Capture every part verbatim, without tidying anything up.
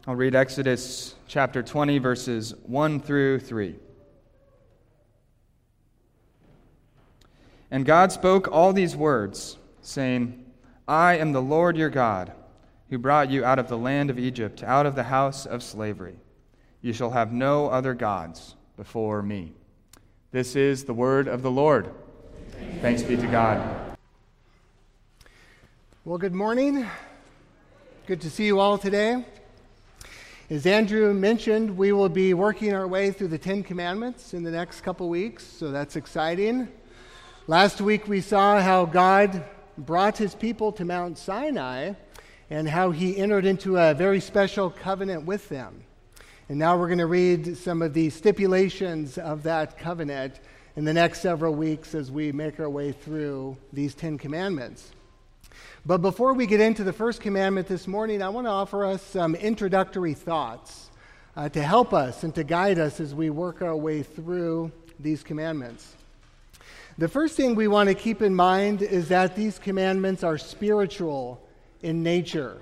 I'll read Exodus chapter twenty, verses one through three. And God spoke all these words, saying, I am the Lord your God, who brought you out of the land of Egypt, out of the house of slavery. You shall have no other gods before me. This is the word of the Lord. Thanks be to God. Well, good morning. Good to see you all today. As Andrew mentioned, we will be working our way through the Ten Commandments in the next couple weeks, so that's exciting. Last week we saw how God brought his people to Mount Sinai and how he entered into a very special covenant with them. And now we're going to read some of the stipulations of that covenant in the next several weeks as we make our way through these Ten Commandments. But before we get into the first commandment this morning, I want to offer us some introductory thoughts uh, to help us and to guide us as we work our way through these commandments. The first thing we want to keep in mind is that these commandments are spiritual in nature.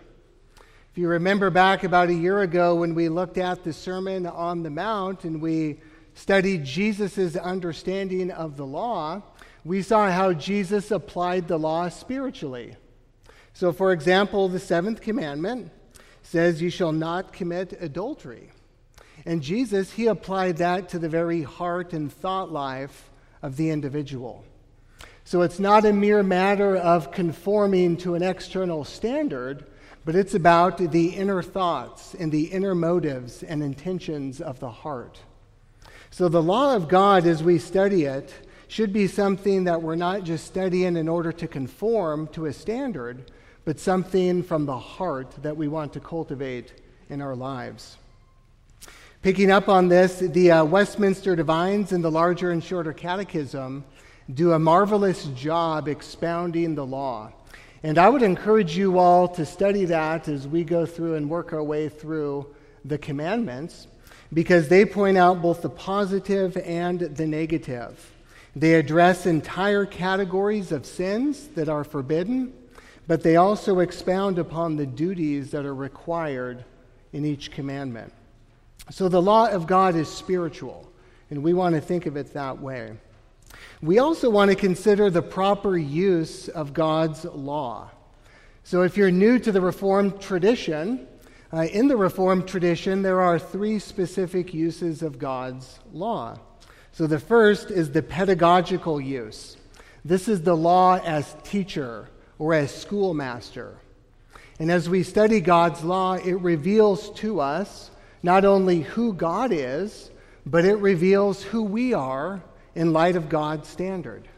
If you remember back about a year ago when we looked at the Sermon on the Mount and we studied Jesus' understanding of the law, we saw how Jesus applied the law spiritually. So, for example, the seventh commandment says, you shall not commit adultery. And Jesus, he applied that to the very heart and thought life of the individual. So it's not a mere matter of conforming to an external standard, but it's about the inner thoughts and the inner motives and intentions of the heart. So the law of God, as we study it, should be something that we're not just studying in order to conform to a standard, but something from the heart that we want to cultivate in our lives. Picking up on this, the uh, Westminster Divines and the Larger and Shorter Catechism do a marvelous job expounding the law. And I would encourage you all to study that as we go through and work our way through the commandments, because they point out both the positive and the negative. They address entire categories of sins that are forbidden, but they also expound upon the duties that are required in each commandment. So the law of God is spiritual, and we want to think of it that way. We also want to consider the proper use of God's law. So if you're new to the Reformed tradition, uh, in the Reformed tradition, there are three specific uses of God's law. So the first is the pedagogical use. This is the law as teacher or as schoolmaster. And as we study God's law, it reveals to us not only who God is, but it reveals who we are in light of God's standard.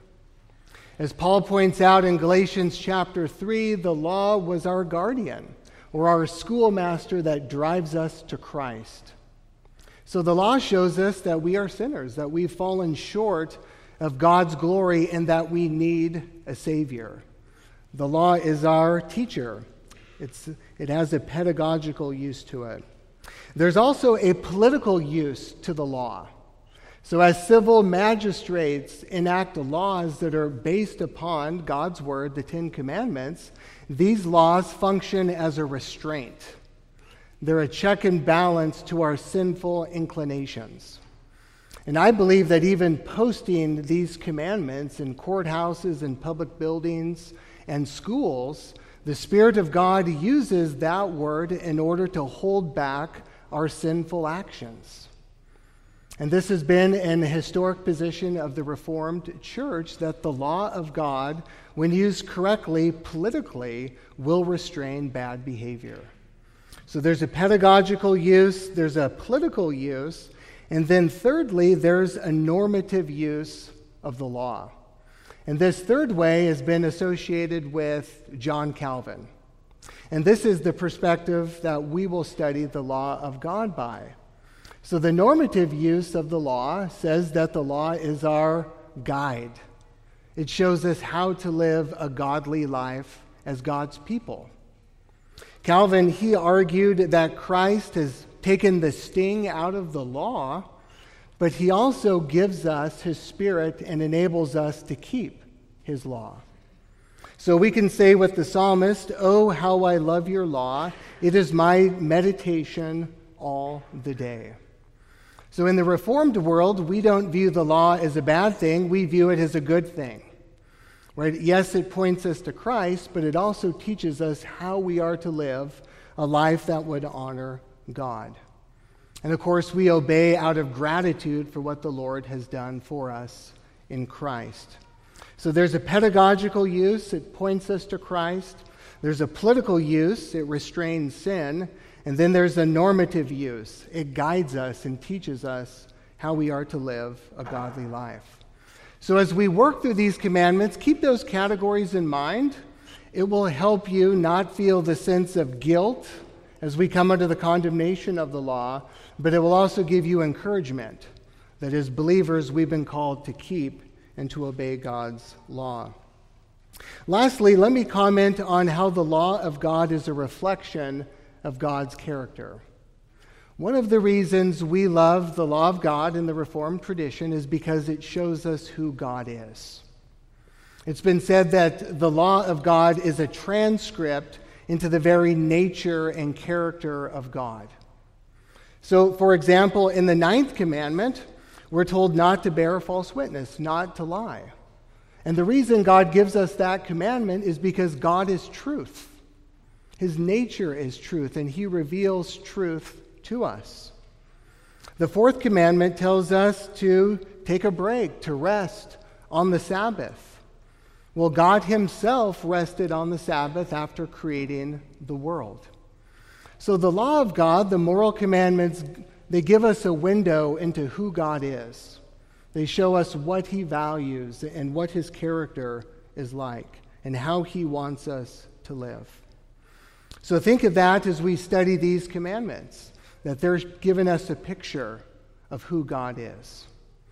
As Paul points out in Galatians chapter three, the law was our guardian, or our schoolmaster that drives us to Christ. So the law shows us that we are sinners, that we've fallen short of God's glory, and that we need a Savior. The law is our teacher. It's, it has a pedagogical use to it. There's also a political use to the law. So as civil magistrates enact laws that are based upon God's word, the Ten Commandments, these laws function as a restraint. They're a check and balance to our sinful inclinations. And I believe that even posting these commandments in courthouses and public buildings and schools, the Spirit of God uses that word in order to hold back our sinful actions. And this has been an historic position of the Reformed Church, that the law of God, when used correctly politically, will restrain bad behavior. So there's a pedagogical use, there's a political use, and then thirdly, there's a normative use of the law. And this third way has been associated with John Calvin. And this is the perspective that we will study the law of God by. So the normative use of the law says that the law is our guide. It shows us how to live a godly life as God's people. Calvin, he argued that Christ has taken the sting out of the law, but he also gives us his Spirit and enables us to keep his law. So we can say with the psalmist, "Oh, how I love your law. It is my meditation all the day." So in the Reformed world, we don't view the law as a bad thing. We view it as a good thing. Right? Yes, it points us to Christ, but it also teaches us how we are to live a life that would honor God. And of course, we obey out of gratitude for what the Lord has done for us in Christ. So there's a pedagogical use, it points us to Christ. There's a political use, it restrains sin. And then there's a normative use, it guides us and teaches us how we are to live a godly life. So as we work through these commandments, keep those categories in mind. It will help you not feel the sense of guilt as we come under the condemnation of the law, but it will also give you encouragement that as believers we've been called to keep and to obey God's law. Lastly, let me comment on how the law of God is a reflection of God's character. One of the reasons we love the law of God in the Reformed tradition is because it shows us who God is. It's been said that the law of God is a transcript into the very nature and character of God. So, for example, in the ninth commandment, we're told not to bear false witness, not to lie. And the reason God gives us that commandment is because God is truth. His nature is truth, and he reveals truth to us. The fourth commandment tells us to take a break, to rest on the Sabbath. Well, God himself rested on the Sabbath after creating the world. So the law of God, the moral commandments, they give us a window into who God is. They show us what he values and what his character is like and how he wants us to live. So think of that as we study these commandments, that they're giving us a picture of who God is.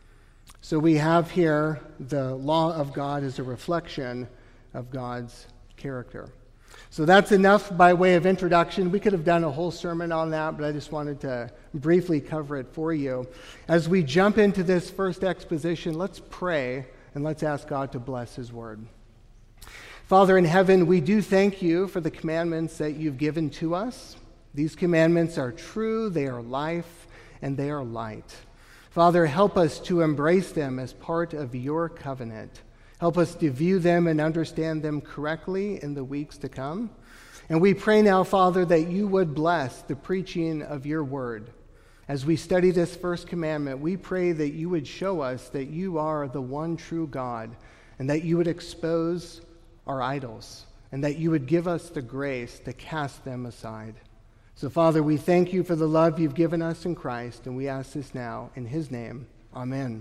So we have here the law of God as a reflection of God's character. So that's enough by way of introduction. We could have done a whole sermon on that, but I just wanted to briefly cover it for you. As we jump into this first exposition, let's pray and let's ask God to bless his word. Father in heaven, we do thank you for the commandments that you've given to us. These commandments are true, they are life, and they are light. Father, help us to embrace them as part of your covenant. Help us to view them and understand them correctly in the weeks to come. And we pray now, Father, that you would bless the preaching of your word. As we study this first commandment, we pray that you would show us that you are the one true God, and that you would expose our idols, and that you would give us the grace to cast them aside. So, Father, we thank you for the love you've given us in Christ, and we ask this now in his name. Amen.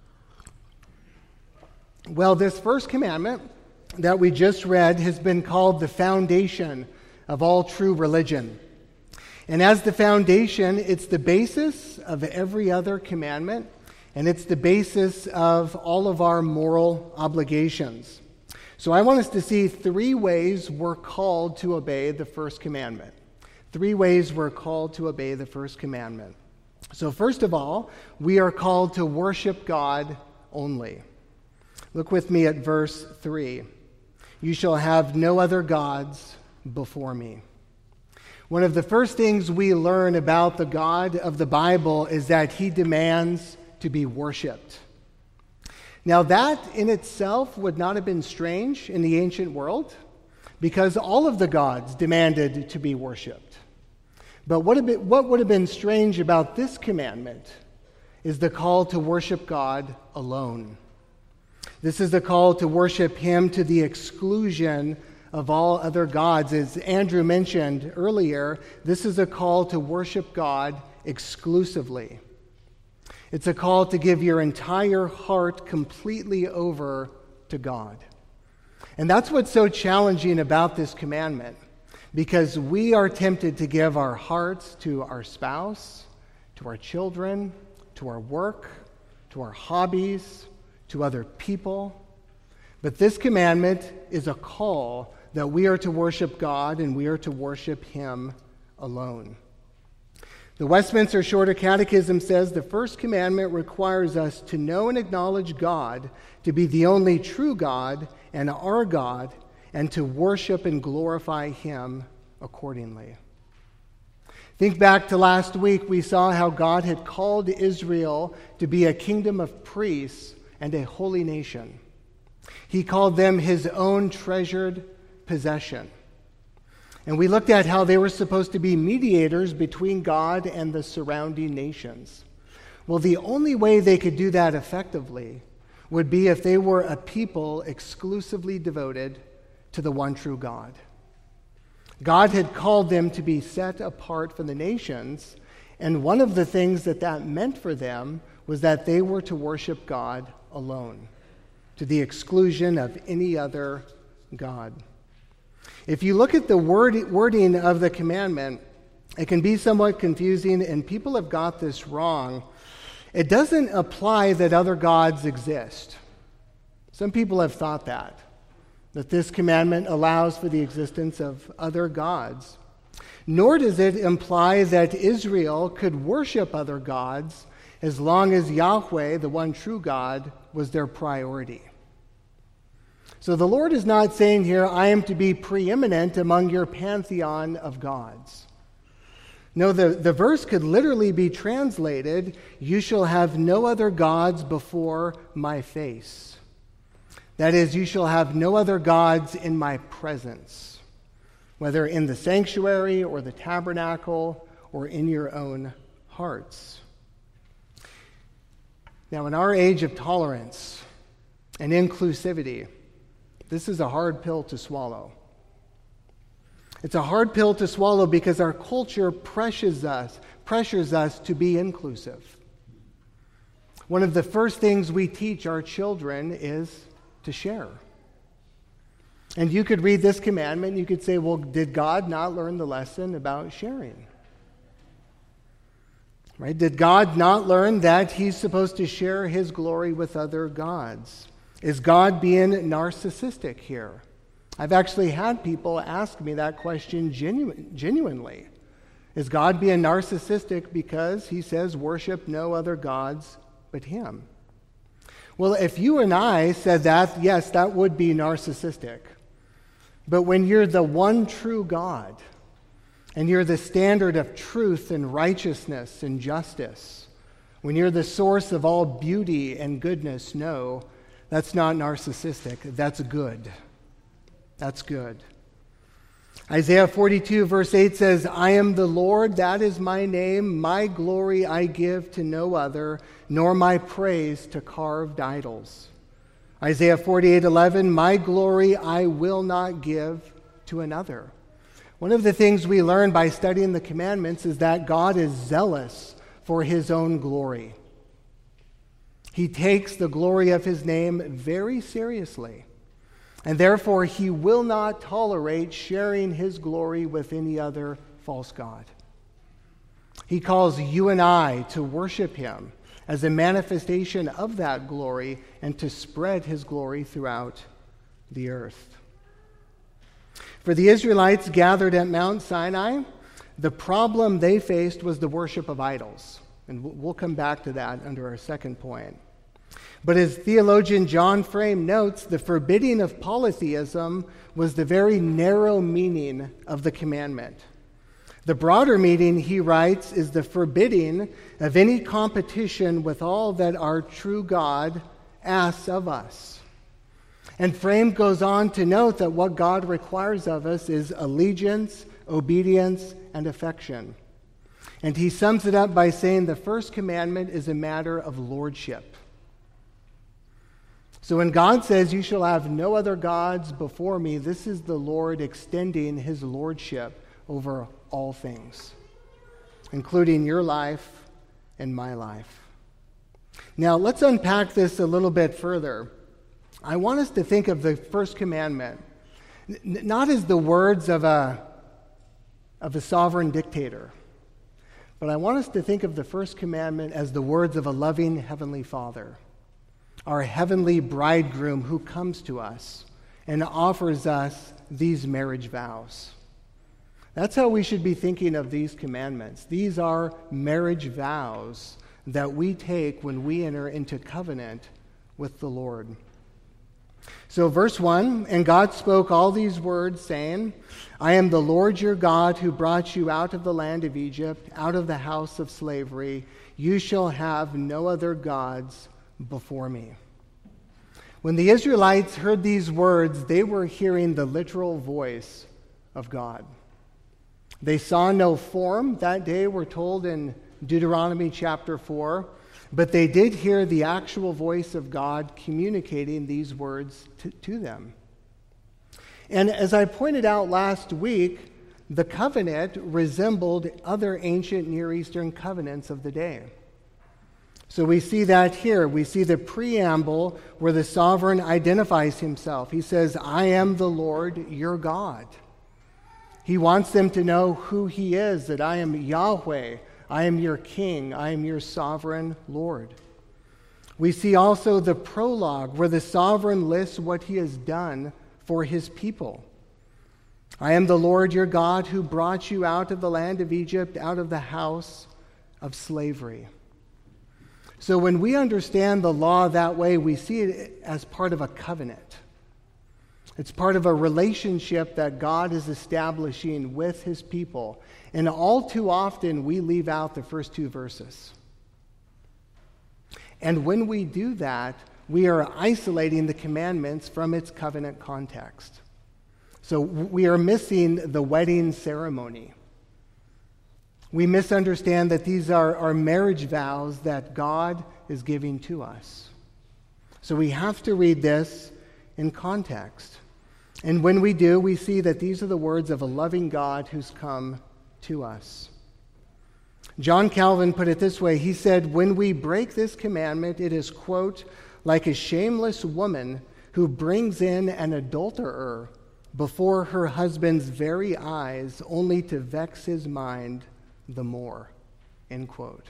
Well, this first commandment that we just read has been called the foundation of all true religion. And as the foundation, it's the basis of every other commandment, and it's the basis of all of our moral obligations. So I want us to see three ways we're called to obey the first commandment. Three ways we're called to obey the first commandment. So first of all, we are called to worship God only. Look with me at verse three. You shall have no other gods before me. One of the first things we learn about the God of the Bible is that he demands to be worshiped. Now that in itself would not have been strange in the ancient world, because all of the gods demanded to be worshiped. But what would have been strange about this commandment is the call to worship God alone. This is the call to worship him to the exclusion of all other gods. As Andrew mentioned earlier, this is a call to worship God exclusively. It's a call to give your entire heart completely over to God. And that's what's so challenging about this commandment, because we are tempted to give our hearts to our spouse, to our children, to our work, to our hobbies, to other people. But this commandment is a call that we are to worship God and we are to worship him alone. The Westminster Shorter Catechism says the first commandment requires us to know and acknowledge God to be the only true God and our God, and to worship and glorify him accordingly. Think back to last week, we saw how God had called Israel to be a kingdom of priests and a holy nation. He called them his own treasured possession. And we looked at how they were supposed to be mediators between God and the surrounding nations. Well, the only way they could do that effectively would be if they were a people exclusively devoted to the one true God. God had called them to be set apart from the nations, and one of the things that that meant for them was that they were to worship God alone, to the exclusion of any other God. If you look at the word, wording of the commandment, it can be somewhat confusing, and people have got this wrong. It doesn't apply that other gods exist. Some people have thought that, that this commandment allows for the existence of other gods. Nor does it imply that Israel could worship other gods as long as Yahweh, the one true God, was their priority. So the Lord is not saying here, I am to be preeminent among your pantheon of gods. No, the, the verse could literally be translated, you shall have no other gods before my face. That is, you shall have no other gods in my presence, whether in the sanctuary or the tabernacle or in your own hearts. Now, in our age of tolerance and inclusivity, this is a hard pill to swallow. It's a hard pill to swallow because our culture pressures us, pressures us to be inclusive. One of the first things we teach our children is to share. And you could read this commandment and you could say, well, did God not learn the lesson about sharing? Right? Did God not learn that he's supposed to share his glory with other gods? Is God being narcissistic here? I've actually had people ask me that question genu- genuinely. Is God being narcissistic because he says worship no other gods but him? Well, if you and I said that, yes, that would be narcissistic. But when you're the one true God, and you're the standard of truth and righteousness and justice, when you're the source of all beauty and goodness, no, that's not narcissistic. That's good. That's good. Isaiah forty-two verse eight says, I am the Lord, that is my name. My glory I give to no other, nor my praise to carved idols. Isaiah forty-eight eleven, my glory I will not give to another. One of the things we learn by studying the commandments is that God is zealous for his own glory. He takes the glory of his name very seriously, and therefore he will not tolerate sharing his glory with any other false god. He calls you and I to worship him as a manifestation of that glory and to spread his glory throughout the earth. For the Israelites gathered at Mount Sinai, the problem they faced was the worship of idols. And we'll come back to that under our second point. But as theologian John Frame notes, the forbidding of polytheism was the very narrow meaning of the commandment. The broader meaning, he writes, is the forbidding of any competition with all that our true God asks of us. And Frame goes on to note that what God requires of us is allegiance, obedience, and affection. And he sums it up by saying the first commandment is a matter of lordship. So when God says, you shall have no other gods before me, this is the Lord extending his lordship over all things, including your life and my life. Now, let's unpack this a little bit further. I want us to think of the first commandment n- not as the words of a, of a sovereign dictator, but I want us to think of the first commandment as the words of a loving Heavenly Father, our heavenly bridegroom who comes to us and offers us these marriage vows. That's how we should be thinking of these commandments. These are marriage vows that we take when we enter into covenant with the Lord. So verse one, and God spoke all these words, saying, I am the Lord your God who brought you out of the land of Egypt, out of the house of slavery. You shall have no other gods before me. When the Israelites heard these words, they were hearing the literal voice of God. They saw no form that day, we're told in Deuteronomy chapter four, but they did hear the actual voice of God communicating these words to, to them. And as I pointed out last week, the covenant resembled other ancient Near Eastern covenants of the day. So we see that here. We see the preamble where the sovereign identifies himself. He says, I am the Lord your God. He wants them to know who he is, that I am Yahweh, I am your king, I am your sovereign Lord. We see also the prologue where the sovereign lists what he has done for his people. I am the Lord your God who brought you out of the land of Egypt, out of the house of slavery. So when we understand the law that way, we see it as part of a covenant. It's part of a relationship that God is establishing with his people. And all too often, we leave out the first two verses. And when we do that, we are isolating the commandments from its covenant context. So we are missing the wedding ceremony. We misunderstand that these are, are marriage vows that God is giving to us. So we have to read this in context. And when we do, we see that these are the words of a loving God who's come to us. John Calvin put it this way. He said, when we break this commandment, it is, quote, like a shameless woman who brings in an adulterer before her husband's very eyes, only to vex his mind the more, end quote.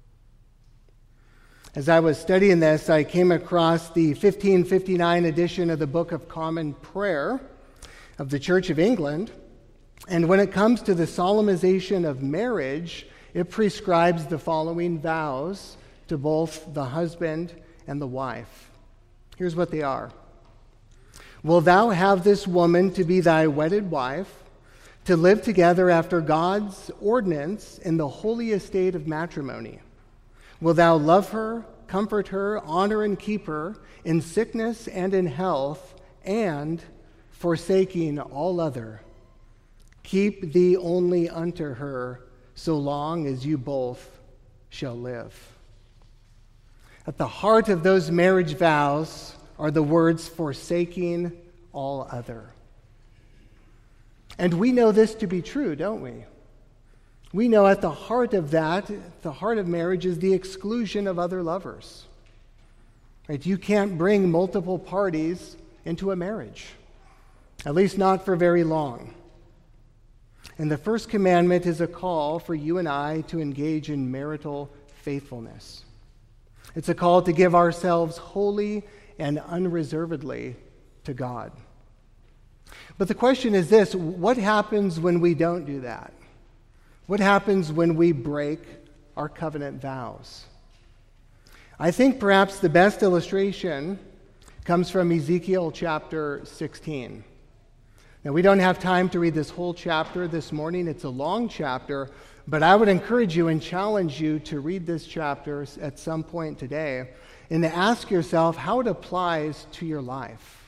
As I was studying this, I came across the fifteen fifty-nine edition of the Book of Common Prayer of the Church of England. And when it comes to the solemnization of marriage, it prescribes the following vows to both the husband and the wife. Here's what they are. Wilt thou have this woman to be thy wedded wife, to live together after God's ordinance in the holy estate of matrimony? Wilt thou love her, comfort her, honor and keep her in sickness and in health, and, forsaking all other, keep thee only unto her so long as you both shall live? At the heart of those marriage vows are the words, forsaking all other. And we know this to be true, don't we? We know at the heart of that, the heart of marriage is the exclusion of other lovers. Right? You can't bring multiple parties into a marriage, at least not for very long. And the first commandment is a call for you and I to engage in marital faithfulness. It's a call to give ourselves wholly and unreservedly to God. But the question is this: what happens when we don't do that? What happens when we break our covenant vows? I think perhaps the best illustration comes from Ezekiel chapter sixteen. Now, we don't have time to read this whole chapter this morning. It's a long chapter, but I would encourage you and challenge you to read this chapter at some point today and to ask yourself how it applies to your life.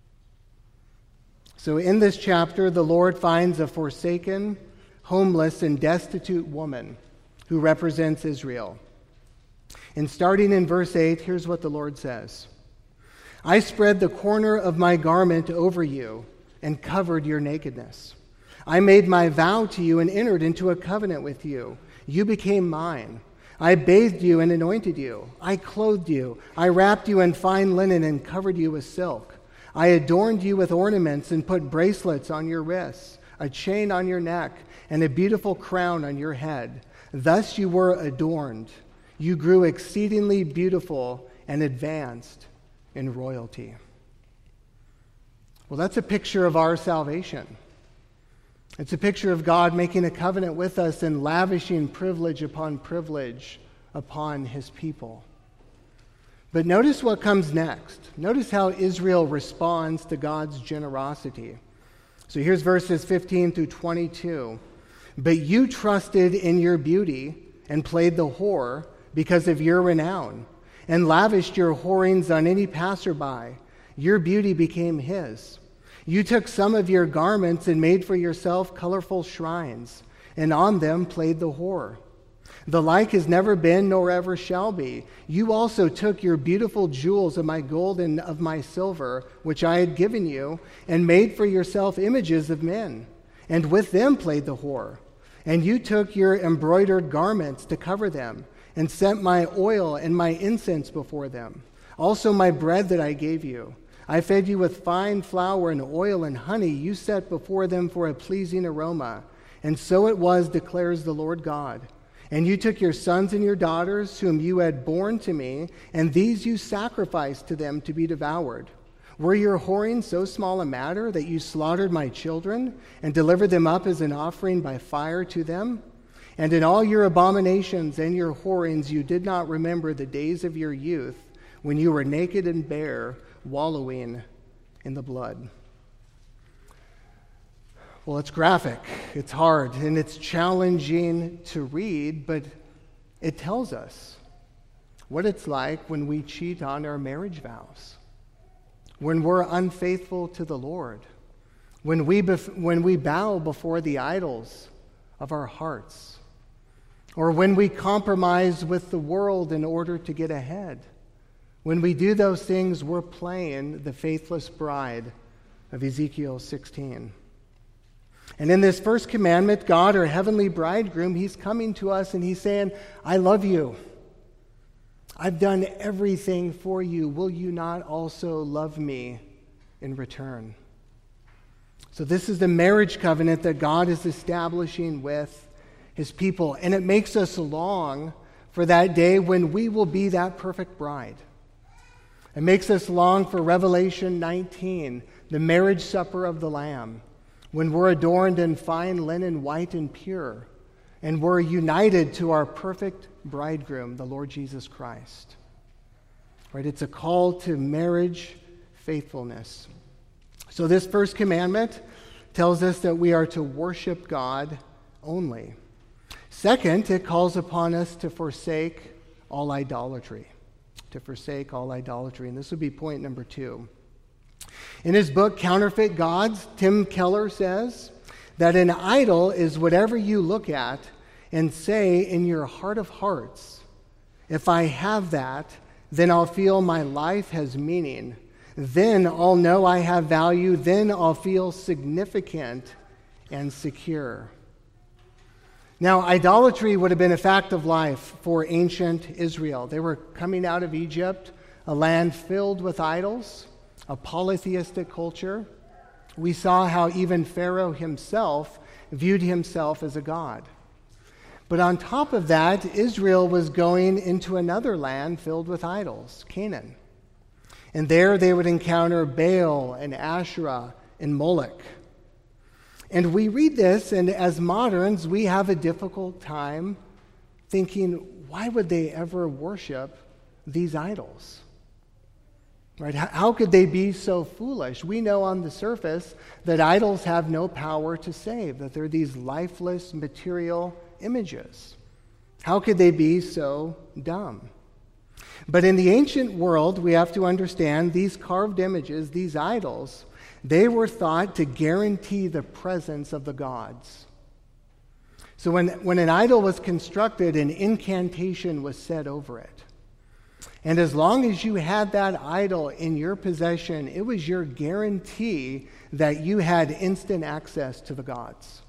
So in this chapter, the Lord finds a forsaken, homeless, and destitute woman who represents Israel. And starting in verse eight, here's what the Lord says. I spread the corner of my garment over you and covered your nakedness. I made my vow to you and entered into a covenant with you. You became mine. I bathed you and anointed you. I clothed you. I wrapped you in fine linen and covered you with silk. I adorned you with ornaments and put bracelets on your wrists, a chain on your neck, and a beautiful crown on your head. Thus you were adorned. You grew exceedingly beautiful and advanced in royalty. Well, that's a picture of our salvation. It's a picture of God making a covenant with us and lavishing privilege upon privilege upon his people. But notice what comes next. Notice how Israel responds to God's generosity. So here's verses fifteen through twenty-two. But you trusted in your beauty and played the whore because of your renown, and lavished your whorings on any passerby. Your beauty became his. You took some of your garments and made for yourself colorful shrines, and on them played the whore. The like has never been nor ever shall be. You also took your beautiful jewels of my gold and of my silver, which I had given you, and made for yourself images of men, and with them played the whore. And you took your embroidered garments to cover them, and sent my oil and my incense before them. Also my bread that I gave you. I fed you with fine flour and oil and honey you set before them for a pleasing aroma. And so it was, declares the Lord God. And you took your sons and your daughters, whom you had borne to me, and these you sacrificed to them to be devoured. Were your whoring so small a matter that you slaughtered my children and delivered them up as an offering by fire to them? And in all your abominations and your whorings you did not remember the days of your youth, when you were naked and bare, wallowing in the blood. Well, it's graphic, it's hard, and it's challenging to read, but it tells us what it's like when we cheat on our marriage vows, when we're unfaithful to the Lord, when we, bef- when we bow before the idols of our hearts, or when we compromise with the world in order to get ahead. When we do those things, we're playing the faithless bride of Ezekiel sixteen. And in this first commandment, God, our heavenly bridegroom, he's coming to us and he's saying, I love you. I've done everything for you. Will you not also love me in return? So this is the marriage covenant that God is establishing with his people. And it makes us long for that day when we will be that perfect bride. It makes us long for Revelation nineteen, the marriage supper of the Lamb, when we're adorned in fine linen, white and pure, and we're united to our perfect bridegroom, the Lord Jesus Christ. Right? It's a call to marriage faithfulness. So this first commandment tells us that we are to worship God only. Second, it calls upon us to forsake all idolatry. To forsake all idolatry. And this would be point number two. In his book, Counterfeit Gods, Tim Keller says that an idol is whatever you look at and say in your heart of hearts, if I have that, then I'll feel my life has meaning. Then I'll know I have value. Then I'll feel significant and secure. Now, idolatry would have been a fact of life for ancient Israel. They were coming out of Egypt, a land filled with idols, a polytheistic culture. We saw how even Pharaoh himself viewed himself as a god. But on top of that, Israel was going into another land filled with idols, Canaan. And there they would encounter Baal and Asherah and Moloch. And we read this, and as moderns, we have a difficult time thinking, why would they ever worship these idols? Right? How could they be so foolish? We know on the surface that idols have no power to save, that they're these lifeless material images. How could they be so dumb? But in the ancient world, we have to understand these carved images, these idols, they were thought to guarantee the presence of the gods. So when, when an idol was constructed, an incantation was said over it. And as long as you had that idol in your possession, it was your guarantee that you had instant access to the gods.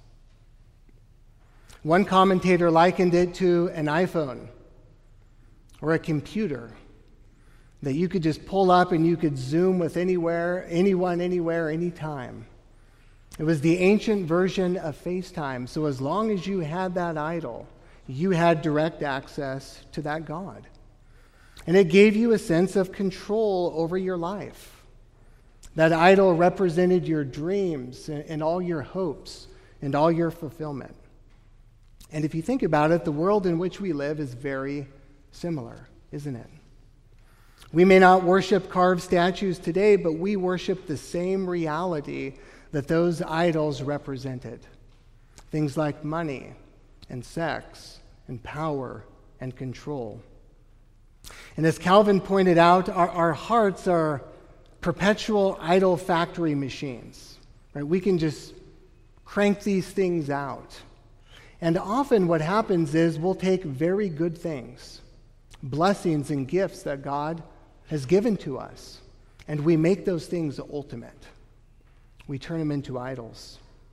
One commentator likened it to an iPhone or a computer that you could just pull up and you could Zoom with anywhere, anyone, anywhere, anytime. It was the ancient version of FaceTime. So as long as you had that idol, you had direct access to that God. And it gave you a sense of control over your life. That idol represented your dreams and all your hopes and all your fulfillment. And if you think about it, the world in which we live is very similar, isn't it? We may not worship carved statues today, but we worship the same reality that those idols represented. Things like money and sex and power and control. And as Calvin pointed out, our, our hearts are perpetual idol factory machines. Right? We can just crank these things out. And often what happens is we'll take very good things, blessings and gifts that God has given to us, and we make those things ultimate. We turn them into idols.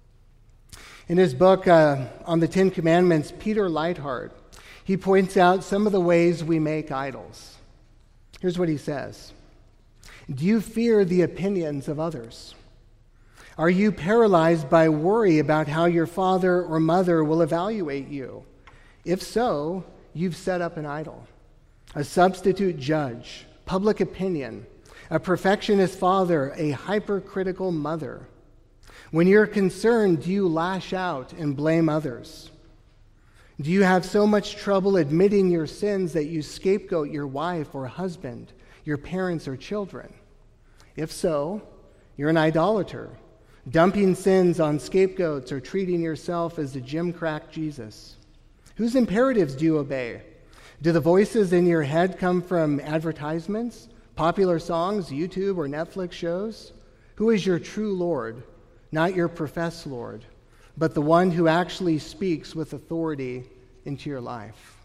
In his book uh, on the Ten Commandments, Peter Leithart, he points out some of the ways we make idols. Here's what he says. Do you fear the opinions of others? Are you paralyzed by worry about how your father or mother will evaluate you? If so, you've set up an idol, a substitute judge, public opinion, a perfectionist father, a hypercritical mother. When you're concerned, do you lash out and blame others? Do you have so much trouble admitting your sins that you scapegoat your wife or husband, your parents or children? If so, you're an idolater, dumping sins on scapegoats or treating yourself as a gimcrack Jesus. Whose imperatives do you obey? Do the voices in your head come from advertisements, popular songs, YouTube, or Netflix shows? Who is your true Lord? Not your professed Lord, but the one who actually speaks with authority into your life.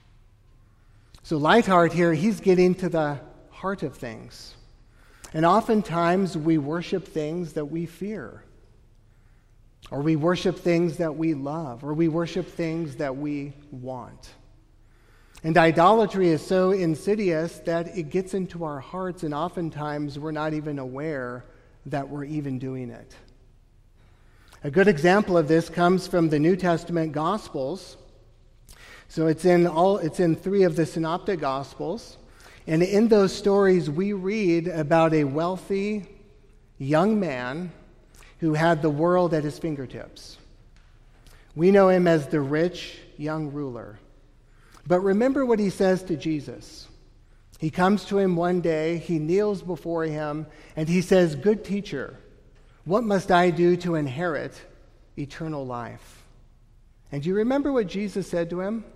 So Leithart here, he's getting to the heart of things. And oftentimes we worship things that we fear, or we worship things that we love, or we worship things that we want. And idolatry is so insidious that it gets into our hearts, and oftentimes we're not even aware that we're even doing it. A good example of this comes from the New Testament Gospels. So it's in all it's in three of the Synoptic Gospels. And in those stories, we read about a wealthy young man who had the world at his fingertips. We know him as the rich young ruler. But remember what he says to Jesus. He comes to him one day, he kneels before him, and he says, "Good teacher, what must I do to inherit eternal life?" And do you remember what Jesus said to him?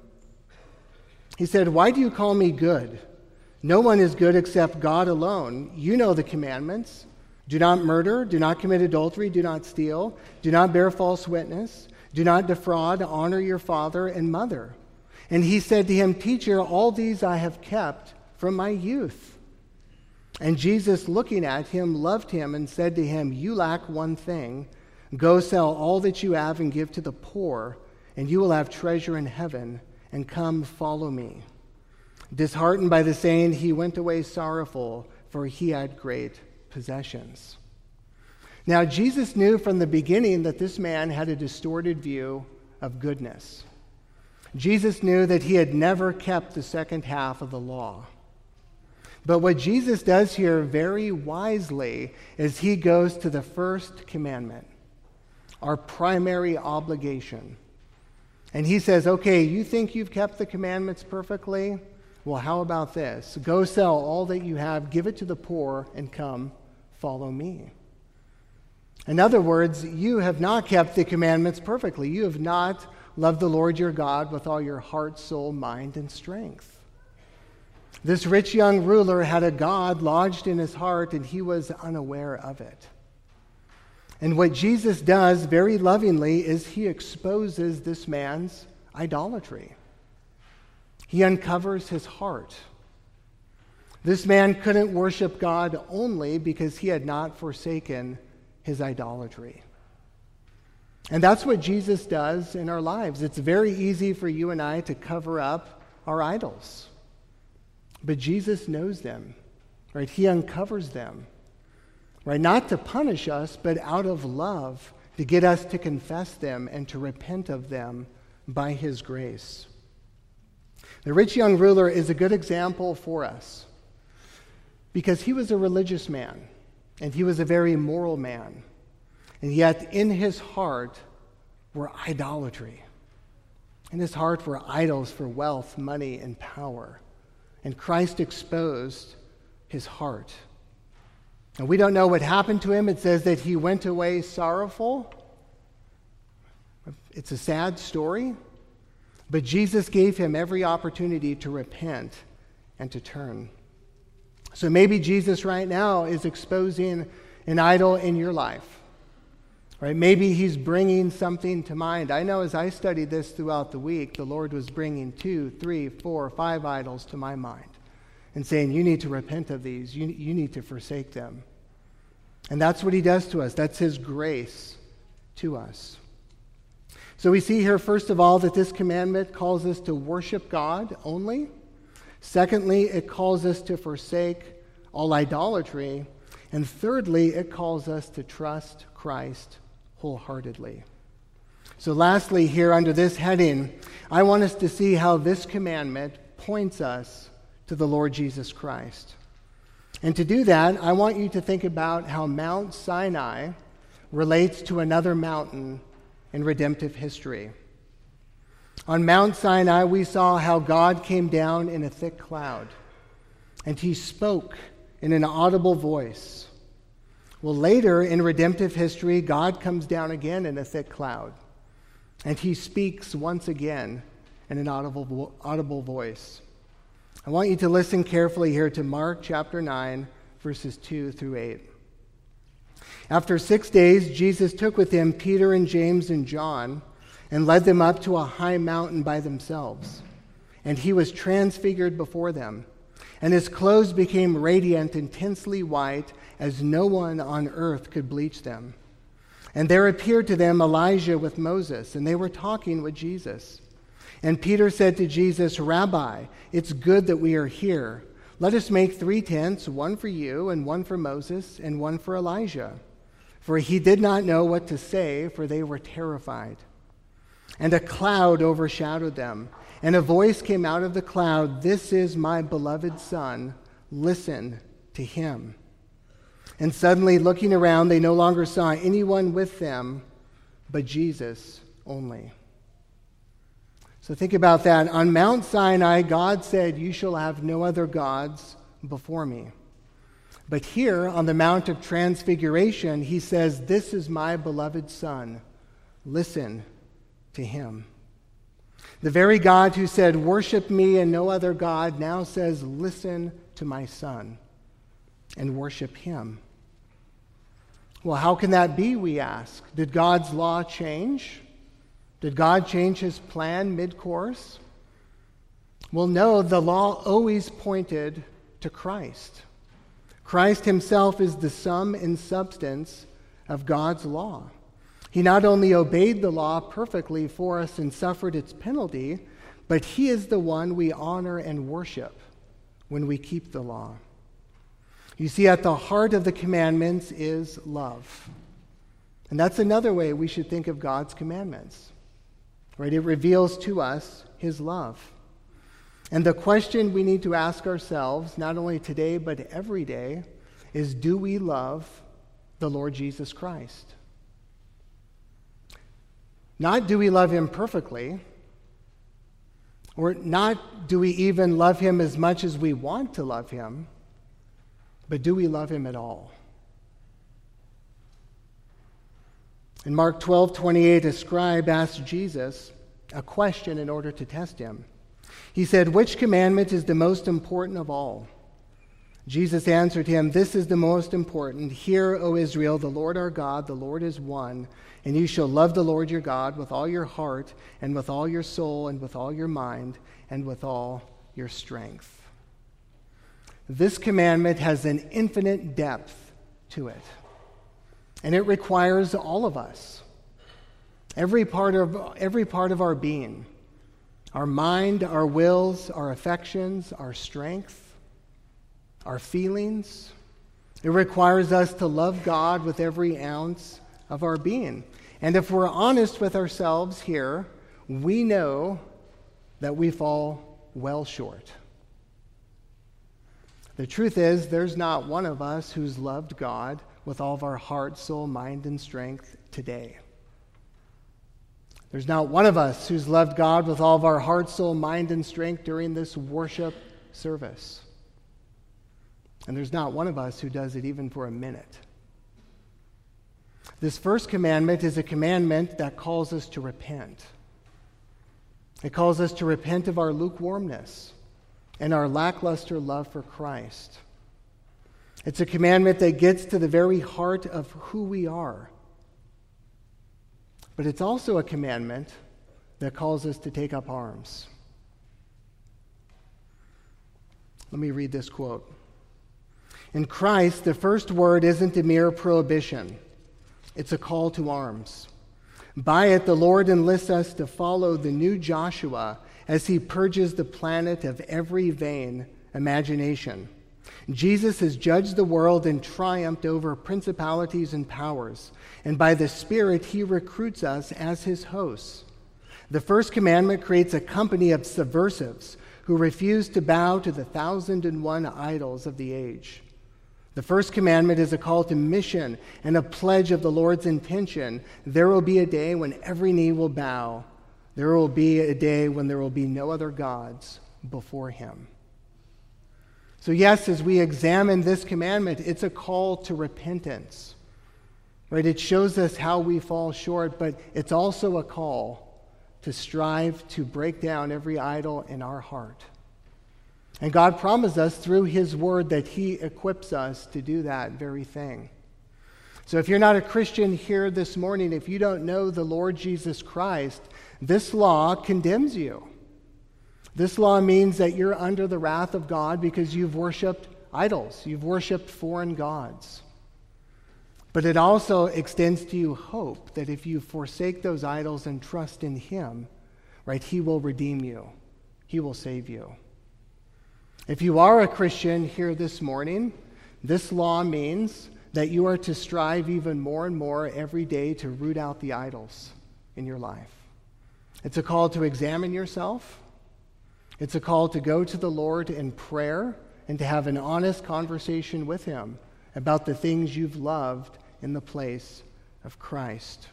He said, "Why do you call me good? No one is good except God alone. You know the commandments. Do not murder, do not commit adultery, do not steal, do not bear false witness, do not defraud, honor your father and mother." And he said to him, "Teacher, all these I have kept from my youth." And Jesus, looking at him, loved him and said to him, "You lack one thing. Go sell all that you have and give to the poor, and you will have treasure in heaven, and come follow me." Disheartened by the saying, he went away sorrowful, for he had great possessions. Now, Jesus knew from the beginning that this man had a distorted view of goodness. Jesus knew that he had never kept the second half of the law. But what Jesus does here very wisely is he goes to the first commandment, our primary obligation. And he says, okay, you think you've kept the commandments perfectly? Well, how about this? Go sell all that you have, give it to the poor, and come follow me. In other words, you have not kept the commandments perfectly. You have not loved the Lord your God with all your heart, soul, mind, and strength. This rich young ruler had a God lodged in his heart, and he was unaware of it. And what Jesus does very lovingly is he exposes this man's idolatry. He uncovers his heart. This man couldn't worship God only because he had not forsaken his idolatry. And that's what Jesus does in our lives. It's very easy for you and I to cover up our idols. But Jesus knows them, right? He uncovers them, right? Not to punish us, but out of love, to get us to confess them and to repent of them by his grace. The rich young ruler is a good example for us because he was a religious man and he was a very moral man. And yet in his heart were idolatry. In his heart were idols for wealth, money, and power. And Christ exposed his heart. And we don't know what happened to him. It says that he went away sorrowful. It's a sad story, but Jesus gave him every opportunity to repent and to turn. So maybe Jesus right now is exposing an idol in your life. Right? Maybe he's bringing something to mind. I know as I studied this throughout the week, the Lord was bringing two, three, four, five idols to my mind and saying, you need to repent of these. You, you need to forsake them. And that's what he does to us. That's his grace to us. So we see here, first of all, that this commandment calls us to worship God only. Secondly, it calls us to forsake all idolatry. And thirdly, it calls us to trust Christ wholeheartedly. So lastly, here under this heading, I want us to see how this commandment points us to the Lord Jesus Christ. And to do that, I want you to think about how Mount Sinai relates to another mountain in redemptive history. On Mount Sinai, we saw how God came down in a thick cloud, and he spoke in an audible voice. Well, later in redemptive history, God comes down again in a thick cloud, and he speaks once again in an audible, audible voice. I want you to listen carefully here to Mark chapter nine, verses two through eight. After six days, Jesus took with him Peter and James and John and led them up to a high mountain by themselves. And he was transfigured before them, and his clothes became radiant, intensely white, as no one on earth could bleach them. And there appeared to them Elijah with Moses, and they were talking with Jesus. And Peter said to Jesus, Rabbi, it's good that we are here. Let us make three tents, one for you, and one for Moses, and one for Elijah. For he did not know what to say, for they were terrified. And a cloud overshadowed them, and a voice came out of the cloud, This is my beloved Son, listen to him. And suddenly, looking around, they no longer saw anyone with them, but Jesus only. So think about that. On Mount Sinai, God said, You shall have no other gods before me. But here, on the Mount of Transfiguration, he says, This is my beloved Son. Listen to him. The very God who said, Worship me and no other God, now says, Listen to my Son and worship him. Well, how can that be, we ask? Did God's law change? Did God change his plan mid-course? Well, no, the law always pointed to Christ. Christ himself is the sum and substance of God's law. He not only obeyed the law perfectly for us and suffered its penalty, but he is the one we honor and worship when we keep the law. You see, at the heart of the commandments is love. And that's another way we should think of God's commandments. Right? It reveals to us his love. And the question we need to ask ourselves, not only today but every day, is do we love the Lord Jesus Christ? Not do we love him perfectly, or not do we even love him as much as we want to love him, but do we love him at all? In Mark twelve twenty-eight, a scribe asked Jesus a question in order to test him. He said, Which commandment is the most important of all? Jesus answered him, This is the most important. Hear, O Israel, the Lord our God, the Lord is one, and you shall love the Lord your God with all your heart, and with all your soul, and with all your mind, and with all your strength. This commandment has an infinite depth to it. And it requires all of us, every part of, every part of our being, our mind, our wills, our affections, our strength, our feelings. It requires us to love God with every ounce of our being. And if we're honest with ourselves here, we know that we fall well short. The truth is, there's not one of us who's loved God with all of our heart, soul, mind, and strength today. There's not one of us who's loved God with all of our heart, soul, mind, and strength during this worship service. And there's not one of us who does it even for a minute. This first commandment is a commandment that calls us to repent. It calls us to repent of our lukewarmness and our lackluster love for Christ. It's a commandment that gets to the very heart of who we are. But it's also a commandment that calls us to take up arms. Let me read this quote. In Christ, the first word isn't a mere prohibition. It's a call to arms. By it, the Lord enlists us to follow the new Joshua as he purges the planet of every vain imagination. Jesus has judged the world and triumphed over principalities and powers, and by the Spirit, he recruits us as his hosts. The first commandment creates a company of subversives who refuse to bow to the thousand and one idols of the age. The first commandment is a call to mission and a pledge of the Lord's intention. There will be a day when every knee will bow. There will be a day when there will be no other gods before him. So yes, as we examine this commandment, it's a call to repentance. Right? It shows us how we fall short, but it's also a call to strive to break down every idol in our heart. And God promised us through his word that he equips us to do that very thing. So if you're not a Christian here this morning, if you don't know the Lord Jesus Christ, this law condemns you. This law means that you're under the wrath of God because you've worshiped idols. You've worshiped foreign gods. But it also extends to you hope that if you forsake those idols and trust in him, right, he will redeem you. He will save you. If you are a Christian here this morning, this law means that you are to strive even more and more every day to root out the idols in your life. It's a call to examine yourself. It's a call to go to the Lord in prayer and to have an honest conversation with him about the things you've loved in the place of Christ.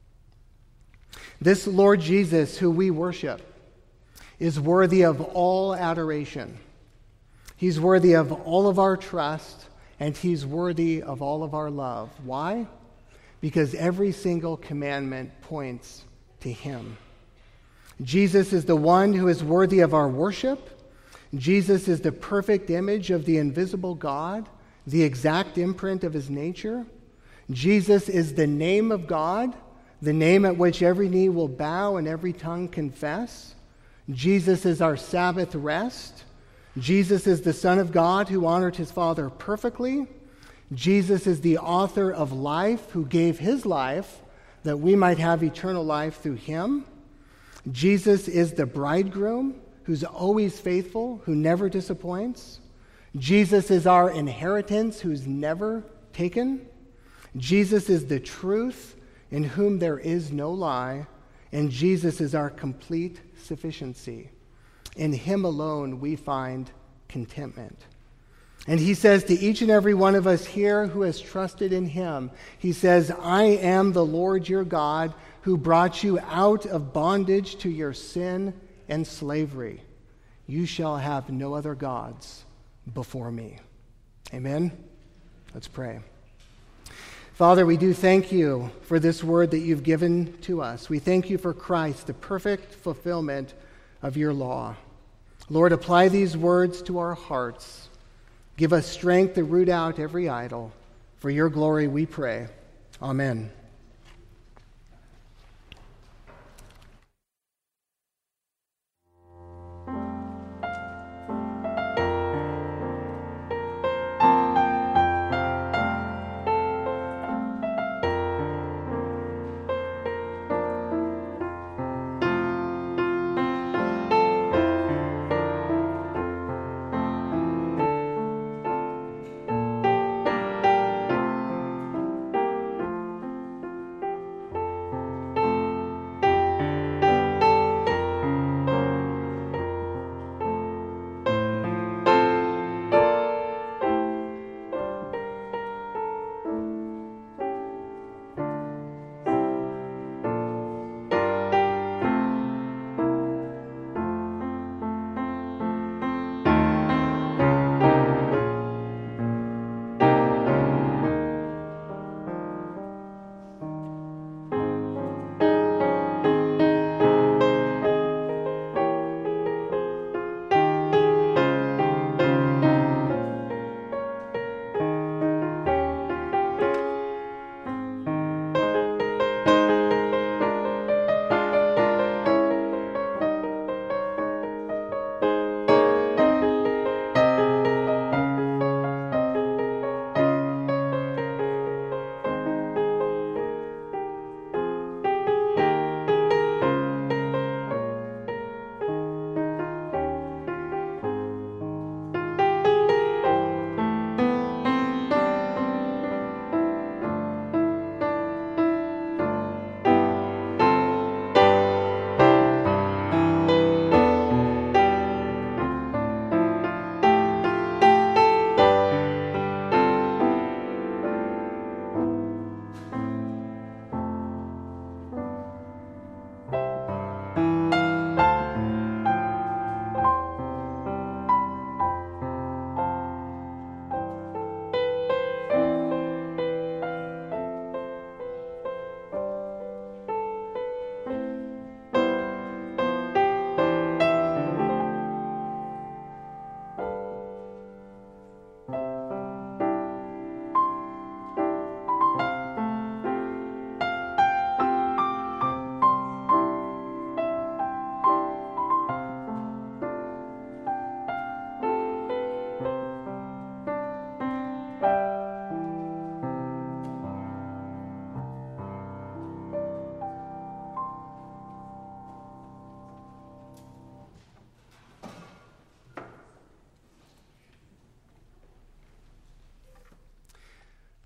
This Lord Jesus, who we worship, is worthy of all adoration. He's worthy of all of our trust, and he's worthy of all of our love. Why? Because every single commandment points to him. Jesus is the one who is worthy of our worship. Jesus is the perfect image of the invisible God, the exact imprint of his nature. Jesus is the name of God, the name at which every knee will bow and every tongue confess. Jesus is our Sabbath rest. Jesus is the Son of God who honored his Father perfectly. Jesus is the author of life who gave his life that we might have eternal life through him. Jesus is the bridegroom who's always faithful, who never disappoints. Jesus is our inheritance who's never taken. Jesus is the truth in whom there is no lie. And Jesus is our complete sufficiency. In him alone we find contentment. And he says to each and every one of us here who has trusted in him, he says, I am the Lord your God who brought you out of bondage to your sin and slavery. You shall have no other gods before me. Amen? Let's pray. Father, we do thank you for this word that you've given to us. We thank you for Christ, the perfect fulfillment of your law. Lord, apply these words to our hearts. Give us strength to root out every idol. For your glory we pray. Amen.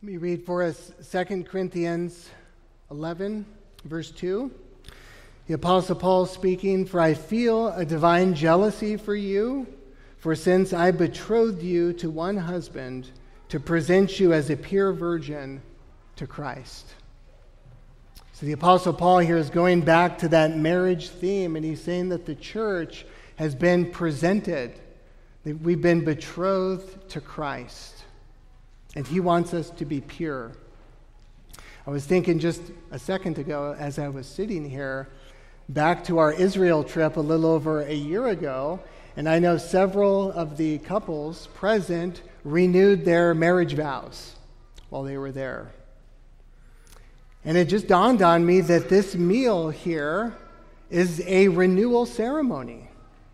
Let me read for us Second Corinthians eleven, verse two. The Apostle Paul speaking, "For I feel a divine jealousy for you, for since I betrothed you to one husband, to present you as a pure virgin to Christ." So the Apostle Paul here is going back to that marriage theme, and he's saying that the church has been presented, that we've been betrothed to Christ, and he wants us to be pure. I was thinking just a second ago as I was sitting here, back to our Israel trip a little over a year ago, and I know several of the couples present renewed their marriage vows while they were there. And it just dawned on me that this meal here is a renewal ceremony.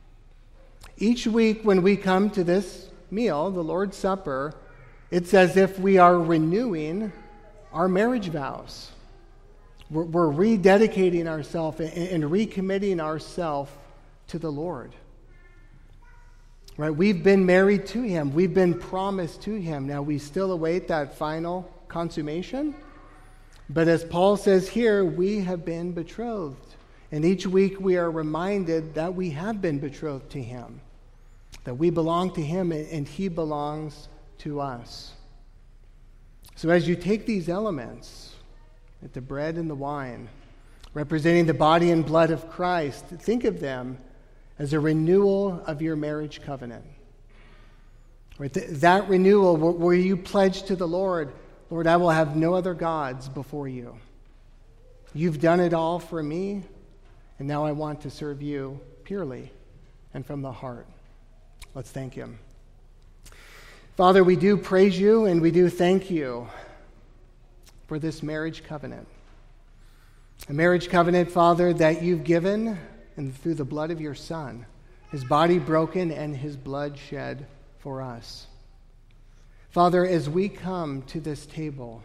Each week when we come to this meal, the Lord's Supper, it's as if we are renewing our marriage vows. We're, we're rededicating ourselves and, and recommitting ourselves to the Lord. Right? We've been married to Him. We've been promised to Him. Now we still await that final consummation. But as Paul says here, we have been betrothed. And each week we are reminded that we have been betrothed to Him, that we belong to Him and He belongs to us. So as you take these elements, the bread and the wine, representing the body and blood of Christ, think of them as a renewal of your marriage covenant. Right? That renewal where you pledge to the Lord, "Lord, I will have no other gods before you. You've done it all for me, and now I want to serve you purely and from the heart." Let's thank Him. Father, we do praise you and we do thank you for this marriage covenant. A marriage covenant, Father, that you've given and through the blood of your Son, His body broken and His blood shed for us. Father, as we come to this table,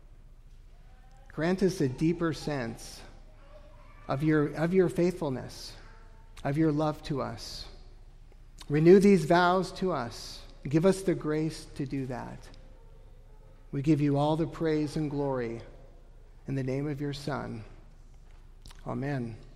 grant us a deeper sense of your, of your faithfulness, of your love to us. Renew these vows to us. Give us the grace to do that. We give you all the praise and glory in the name of your Son. Amen.